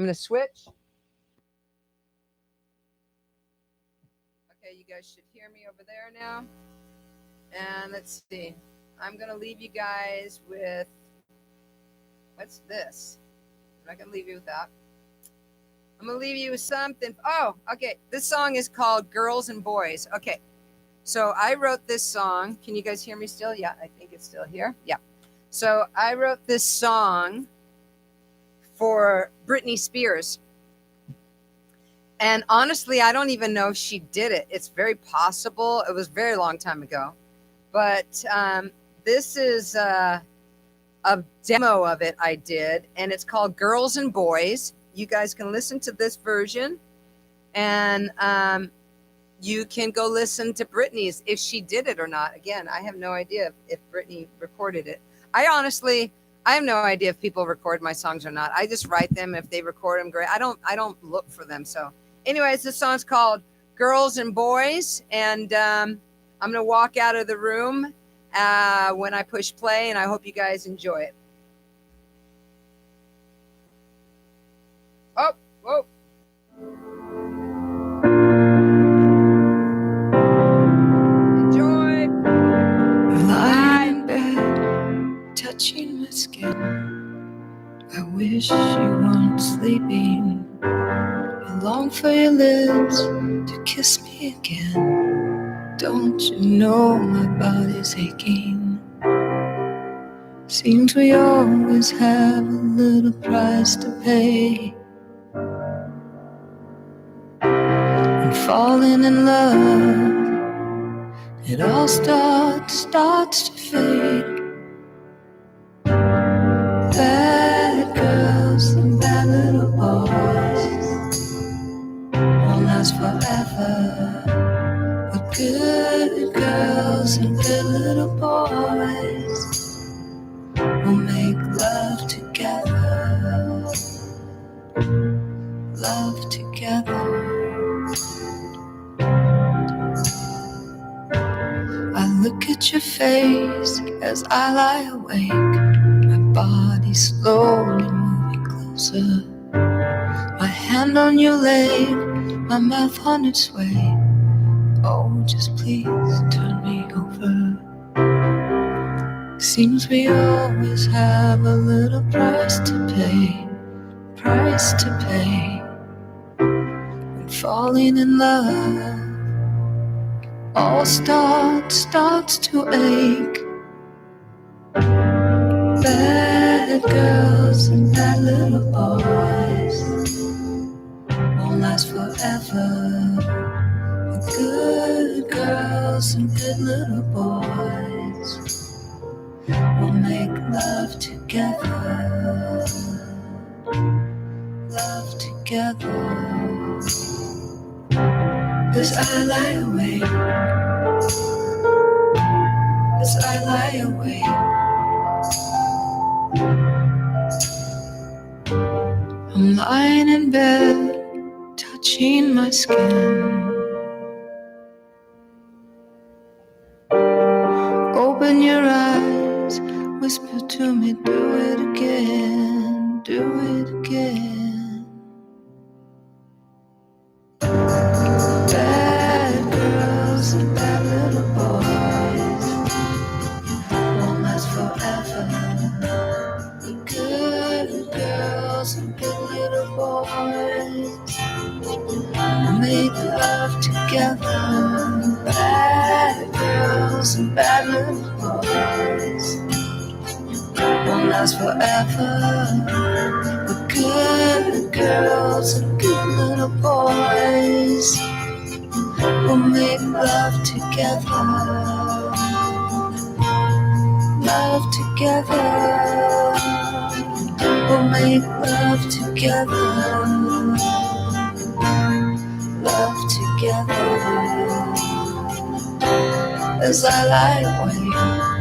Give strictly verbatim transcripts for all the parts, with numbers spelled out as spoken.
I'm going to switch. Okay, you guys should hear me over there now. And let's see. I'm going to leave you guys with, what's this? I'm not going to leave you with that. I'm going to leave you with something. Oh, okay. This song is called Girls and Boys. Okay. So I wrote this song. Can you guys hear me still? Yeah, I think it's still here. Yeah. So I wrote this song for Britney Spears. And honestly, I don't even know if she did it. It's very possible. It was a very long time ago. But um, this is uh, a demo of it I did, and it's called Girls and Boys. You guys can listen to this version, and um, you can go listen to Britney's if she did it or not. Again, I have no idea if, if Britney recorded it. I honestly, I have no idea if people record my songs or not. I just write them. If they record them, great. I don't, I don't look for them. So anyways, this song's called Girls and Boys, and um, I'm going to walk out of the room uh, when I push play, and I hope you guys enjoy it. Oh, whoa. Enjoy. Lying in bed, touching my skin. I wish you weren't sleeping. I long for your lips to kiss me again. Don't you know my body's aching? Seems we always have a little price to pay. And falling in love, it all starts, starts to fade. Bad girls and bad little boys won't last forever. But good girls and good little boys will make love together. Love together. I look at your face as I lie awake, my body slowly moving closer, my hand on your leg, my mouth on its way. Oh, just please turn me over. Seems we always have a little price to pay, price to pay. When falling in love all starts, starts to ache. Bad girls and bad little boys won't last forever. But good girls and good little boys will make love together. Love together. As I lie awake, as I lie awake, I'm lying in bed, touching my skin. Open your eyes, whisper to me, do it again, do it again. Bad girls and bad little boys won't last forever. The good girls and good little boys will make love together. Bad girls and bad little boys won't last forever. The good girls and good little boys will make love together. Love together. We'll make love together. Love together. As I lie awake,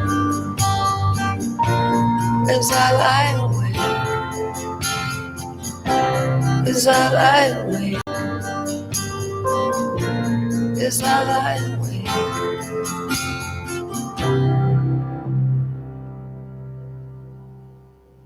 as I lie awake, as I lie awake, as I lie awake.